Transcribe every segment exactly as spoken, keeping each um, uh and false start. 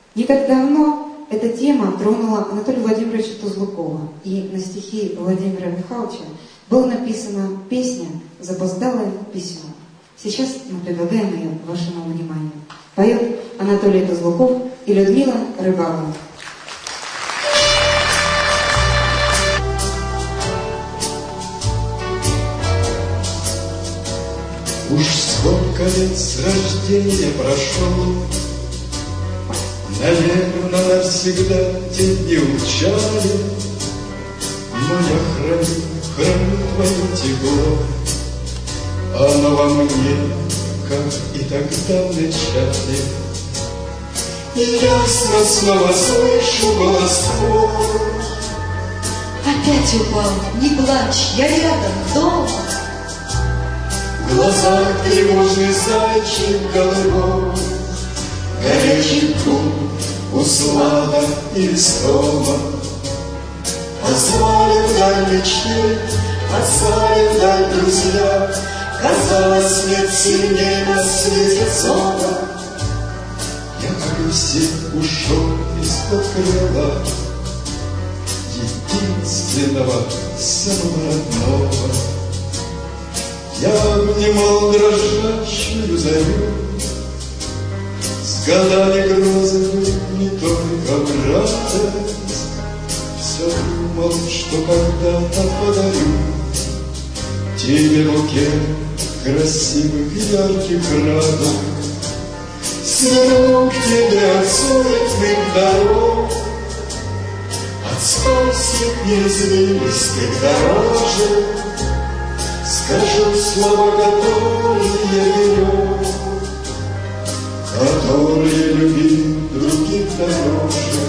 Не так давно эта тема тронула Анатолия Владимировича Тузлукова, и на стихи Владимира Михайловича была написана песня «Запоздалое письмо». Сейчас мы предлагаем ее вашему вниманию. Поет Анатолий Тузлуков и Людмила Рыбалова. Уж сколько лет с рождения прошло, наверное, навсегда тебя учали, но я храню, храню твое тепло, оно во мне, как и тогда в начале. И ясно снова слышу голос твой. Опять упал, не плачь, я рядом, дома. В глазах тревожный зайчик голубой, горячий путь услада и стома. Позвали вдаль мечты, послали вдаль друзья. Казалось, нет сильнее на свете зова. Я, как и все, ушел из-под крыла единственного, самого родного. Я обнимал дрожащую зарю, с годами грозы не только в радость. Все думал, что когда-то подарю тебе букет красивых ярких радуг. Сверну к тебе от суетных дорог, от скользких неизвилистых дорожек. Скажу слова, которые я беру, которые любил других дороже.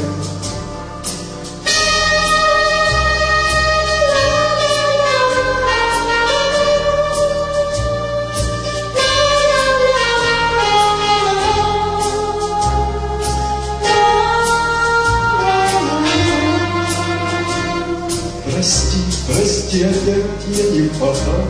Прости, прости, опять я не пора.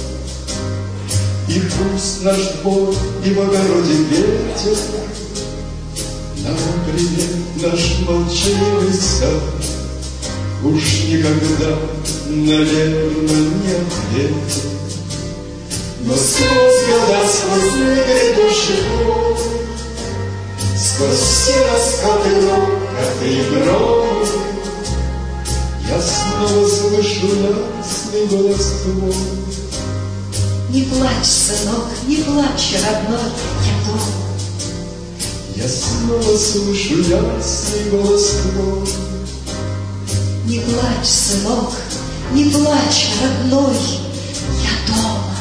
И пусть наш Бог и в огороде ветер, нам привет наш молчаливый сад уж никогда, наверное, не ответит. Но сквозь года, сквозь грядущий год, сквозь все раскаты гроха и грома, я снова слышу ясный голос твой. Не плачь, сынок, не плачь, родной, я дома. Я снова слышу ясный голос твой. Не плачь, сынок, не плачь, родной, я дома.